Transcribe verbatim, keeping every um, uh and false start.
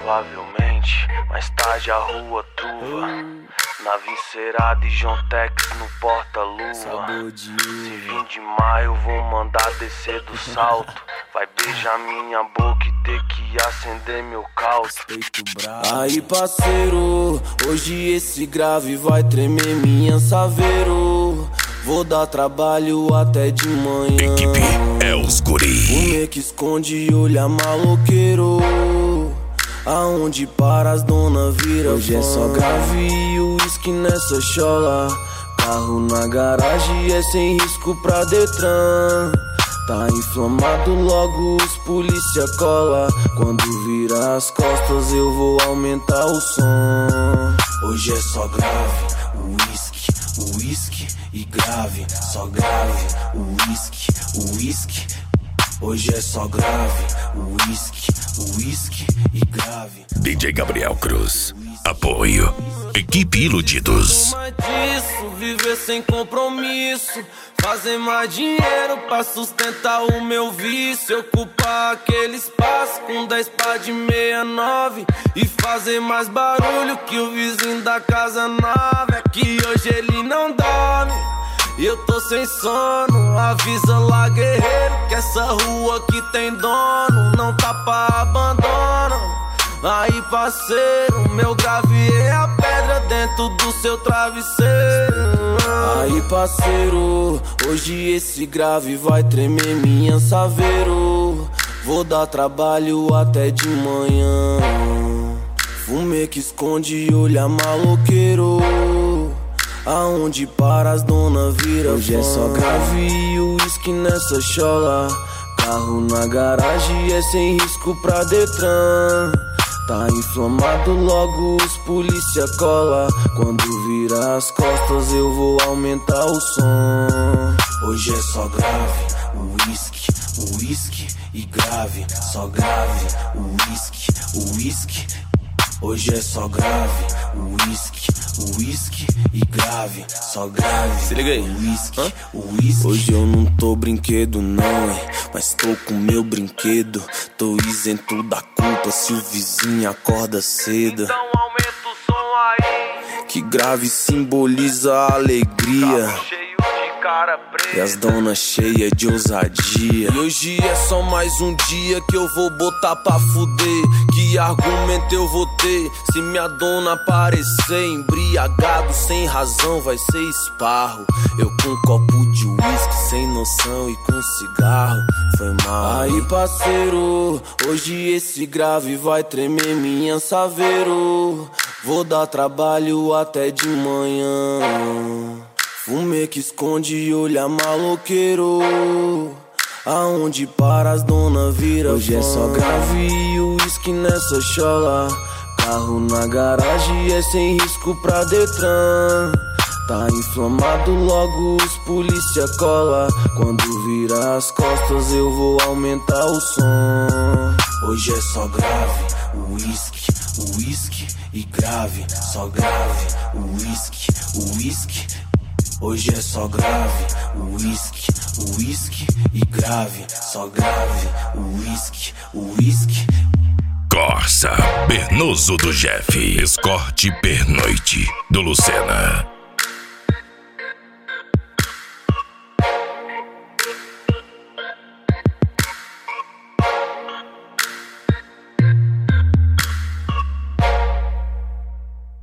Provavelmente, mais tarde a rua truva. Nave encerada e John Tex no porta-lua. Se vir de maio, vou mandar descer do salto. Vai beijar minha boca e ter que acender meu caldo. Aí parceiro, hoje esse grave vai tremer minha saveiro. Vou dar trabalho até de manhã. Equipe é os guri. Comer que esconde e olhar maloqueiro. Aonde para as dona vira hoje fã. É só grave e uísque nessa chola. Carro na garagem é sem risco pra Detran. Tá inflamado, logo os polícia cola. Quando vira as costas eu vou aumentar o som. Hoje é só grave, uísque, uísque e grave. Só grave, uísque, uísque. Hoje é só grave, uísque, uísque e grave. D J Gabriel Cruz, apoio, Equipe Iludidos. Mais disso, viver sem compromisso. Fazer mais dinheiro pra sustentar o meu vício. Ocupar aquele espaço com dez pá de sessenta e nove. E fazer mais barulho que o vizinho da casa nova. É que hoje ele não dorme e eu tô sem sono. Avisa lá, guerreiro, que essa rua aqui tem dono. Não tá pra abandono. Aí parceiro, meu grave é a pedra dentro do seu travesseiro. Aí parceiro, hoje esse grave vai tremer minha saveiro. Vou dar trabalho até de manhã. Fumer que esconde e olhar maloqueiro. Aonde para as dona vira hoje fã. É só grave e uísque nessa chola. Carro na garagem é sem risco pra Detran. Tá inflamado, logo os polícia cola. Quando vira as costas eu vou aumentar o som. Hoje é só grave, uísque, uísque e grave. Só grave, uísque, uísque. Hoje é só grave, uísque, uísque e grave. Só grave, se liga aí, uísque, uísque. Hoje eu não tô brinquedo não, hein, mas tô com meu brinquedo. Tô isento da culpa se o vizinho acorda cedo. Então aumenta o som aí. Que grave simboliza a alegria. Carro cheio de cara preta. E as donas cheias de ousadia. E hoje é só mais um dia que eu vou botar pra fuder. Que argumento eu vou ter se minha dona aparecer embriagado sem razão? Vai ser esparro. Eu com um copo de uísque sem noção e com cigarro. Foi mal. Aí parceiro, hoje esse grave vai tremer minha saveiro. Vou dar trabalho até de manhã. Fumer que esconde e olhar maloqueiro. Aonde para as dona vira hoje fã. É só grave e uísque nessa chola. Carro na garagem é sem risco pra Detran. Tá inflamado, logo os polícia cola. Quando vira as costas eu vou aumentar o som. Hoje é só grave, uísque, uísque e grave. Só grave, uísque, uísque. Hoje é só grave, uísque, uísque e grave. Só grave, uísque, uísque. Corsa, Pernoso do Jeff, Escorte Pernoite do Lucena.